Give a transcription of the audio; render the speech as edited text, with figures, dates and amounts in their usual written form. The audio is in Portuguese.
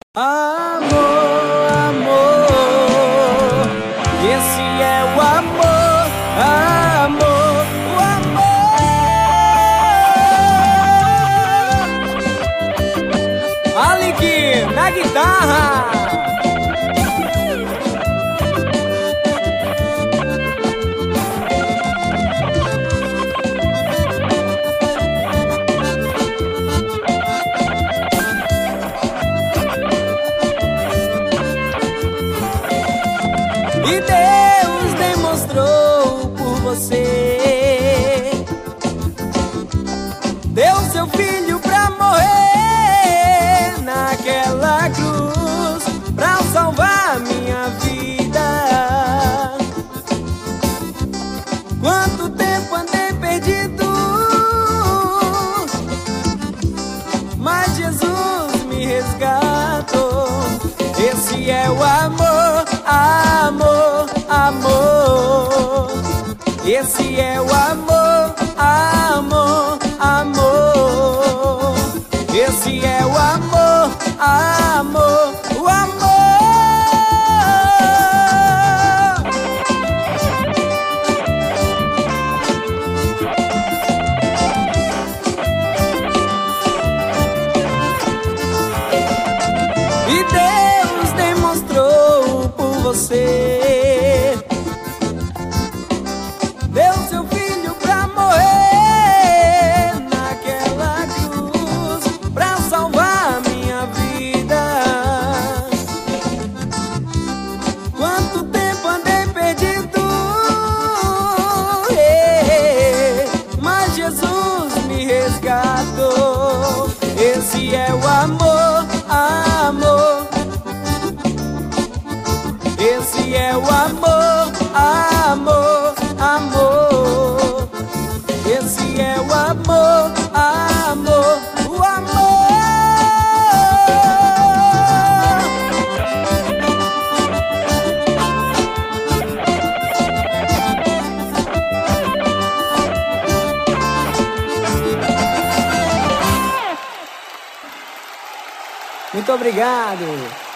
Amor, amor, esse é o amor, amor, o amor. Alec na guitarra. E Deus demonstrou por você, deu seu filho pra morrer naquela cruz, pra salvar minha vida. Quanto tempo andei perdido, mas Jesus me resgatou. Esse é o amor, amor, amor. Esse é o amor, amor, amor. Esse é o amor, amor, o amor. E Deus demonstrou por você, deu seu filho pra morrer naquela cruz, pra salvar minha vida. Quanto tempo andei perdido, mas Jesus me resgatou. Esse é o amor, amor. Esse é o amor, amor, amor. Esse é o amor, amor, o amor. Muito obrigado.